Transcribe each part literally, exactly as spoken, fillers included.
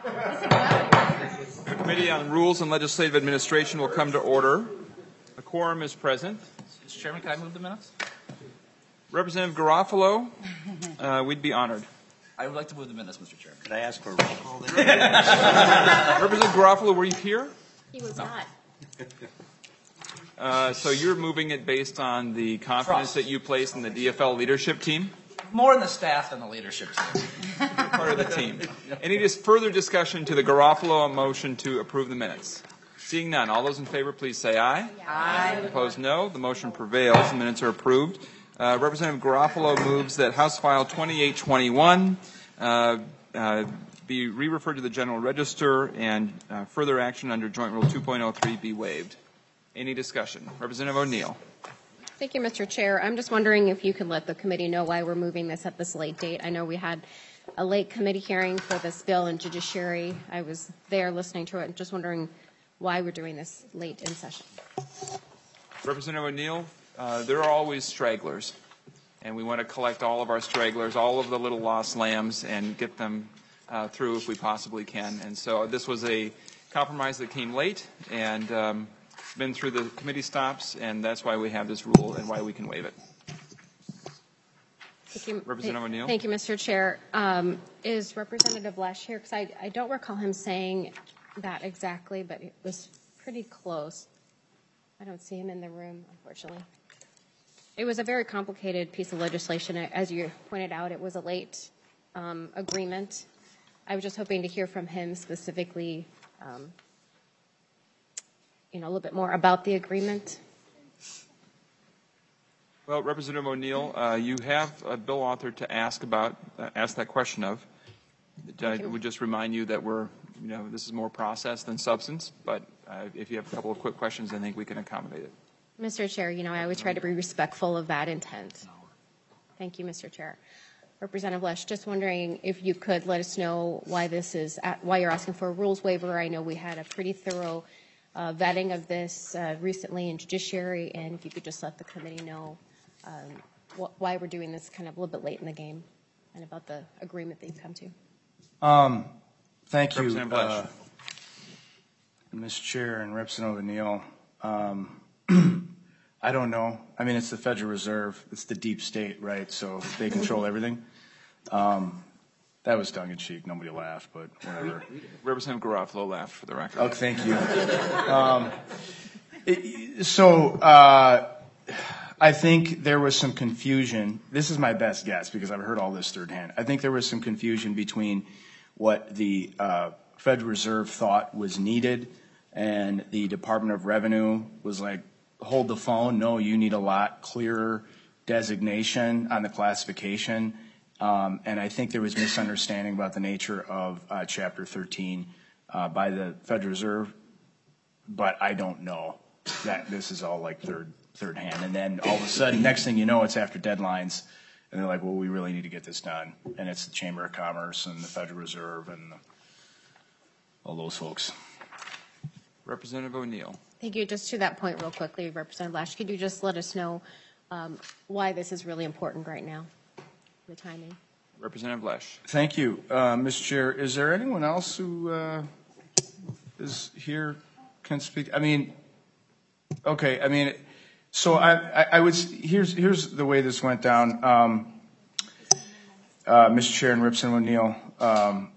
The Committee on Rules and Legislative Administration will come to order. A quorum is present. Mister Chairman, can I move the minutes? Representative Garofalo, uh, we'd be honored. I would like to move the minutes, Mister Chairman. Could I ask for a roll call then? Representative Garofalo, were you here? He was No. not. Uh, so you're moving it based on the confidence Trust. that you place in the D F L leadership team? More in the staff than the leadership team. You're part of the team. Any just further discussion to the Garofalo motion to approve the minutes? Seeing none, all those in favor, please say aye. Aye. Opposed, no. The motion prevails. The minutes are approved. Uh, Representative Garofalo moves that House File twenty-eight twenty-one uh, uh, be re-referred to the General Register and uh, further action under Joint Rule two point oh three be waived. Any discussion? Representative O'Neill. Thank you, Mister Chair. I'm just wondering if you could let the committee know why we're moving this at this late date. I know we had a late committee hearing for this bill in judiciary. I was there listening to it. Just wondering why we're doing this late in session. Representative O'Neill, uh, there are always stragglers, and we want to collect all of our stragglers, all of the little lost lambs, and get them uh, through if we possibly can. And so this was a compromise that came late, and um, been through the committee stops, and that's why we have this rule and why we can waive it. Thank you. Representative O'Neill. Thank you, Mister Chair. Um, is Representative Lesh here? Because I, I don't recall him saying that exactly, but it was pretty close. I don't see him in the room, unfortunately. It was a very complicated piece of legislation. As you pointed out, it was a late um, agreement. I was just hoping to hear from him specifically um, you know, a little bit more about the agreement. Well, Representative O'Neill, uh, you have a bill author to ask about, uh, ask that question of. I would just remind you that we're, you know, this is more process than substance, but uh, if you have a couple of quick questions, I think we can accommodate it. Mister Chair, you know, I always try to be respectful of that intent. Thank you, Mister Chair. Representative Lesh, just wondering if you could let us know why this is, at, why you're asking for a rules waiver. I know we had a pretty thorough Uh, vetting of this uh, recently in judiciary, and if you could just let the committee know um, wh why we're doing this kind of a little bit late in the game and about the agreement that you've come to. Um, thank you, uh, Mister Chair and Representative O'Neill. Um, I don't know. I mean, it's the Federal Reserve. It's the deep state, right? So they control everything. Um, That was tongue-in-cheek. Nobody laughed, but whatever. Representative Garofalo laughed for the record. Oh, thank you. Um, it, so uh, I think there was some confusion. This is my best guess because I've heard all this third hand. I think there was some confusion between what the uh, Federal Reserve thought was needed and the Department of Revenue was like, hold the phone. No, you need a lot clearer designation on the classification. Um, and I think there was misunderstanding about the nature of uh, Chapter thirteen uh, by the Federal Reserve, but I don't know that this is all like third third hand. And then all of a sudden, next thing you know, it's after deadlines, and they're like, well, we really need to get this done. And it's the Chamber of Commerce and the Federal Reserve and the, all those folks. Representative O'Neill. Thank you. Just to that point real quickly, Representative Lash, could you just let us know um, why this is really important right now, the timing? Representative Lesh. Thank you, uh, Mister Chair. Is there anyone else who uh, is here can speak? I mean, okay. I mean, so I, I, I would. Here's here's the way this went down, um, uh, Mister Chair and Representative O'Neill. Um,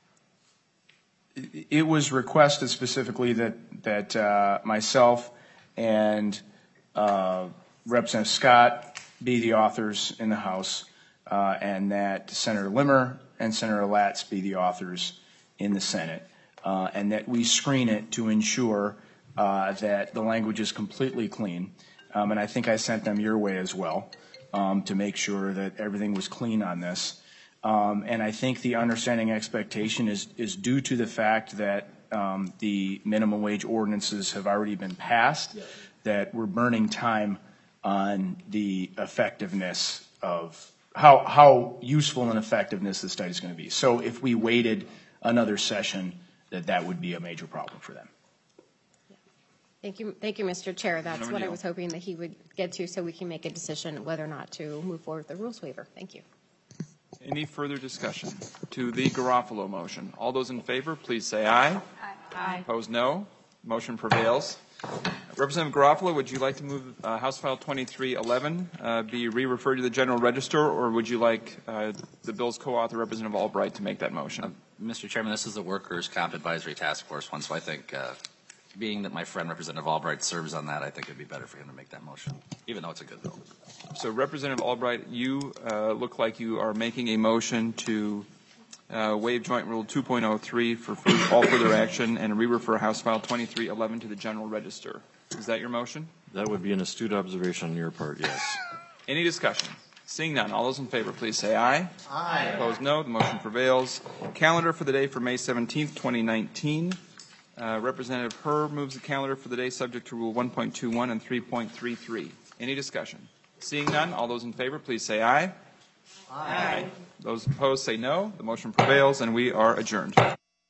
it, it was requested specifically that that uh, myself and uh, Representative Scott be the authors in the House. Uh, and that Senator Limmer and Senator Latz be the authors in the Senate, uh, and that we screen it to ensure uh, that the language is completely clean. Um, and I think I sent them your way as well um, to make sure that everything was clean on this. Um, and I think the understanding expectation is, is due to the fact that um, the minimum wage ordinances have already been passed, yeah. that we're burning time on the effectiveness of How, how useful and effectiveness the study is going to be. So if we waited another session, that that would be a major problem for them. Thank you, thank you, Mister Chair. That's what I was hoping that he would get to, so we can make a decision whether or not to move forward with the rules waiver. Thank you. Any further discussion to the Garofalo motion? All those in favor, please say aye. Aye. Aye. Opposed, no. Motion prevails. Representative Garofalo, would you like to move uh, House File twenty-three eleven uh, be re-referred to the General Register, or would you like uh, the bill's co-author, Representative Albright, to make that motion? Mister Chairman, this is the Workers' Comp Advisory Task Force one, so I think, uh, being that my friend Representative Albright serves on that, I think it would be better for him to make that motion, even though it's a good bill. So, Representative Albright, you uh, look like you are making a motion to uh, waive Joint Rule two point oh three for further, all further action and re-refer House File twenty-three eleven to the General Register. Is that your motion? That would be an astute observation on your part, yes. Any discussion? Seeing none, all those in favor, please say aye. Aye. Opposed, no. The motion prevails. Calendar for the day for May seventeenth, twenty nineteen. Uh, Representative Herr moves the calendar for the day subject to Rule one point two one and three point three three. Any discussion? Seeing none, all those in favor, please say aye. Aye. Aye. Those opposed say no. The motion prevails, and we are adjourned.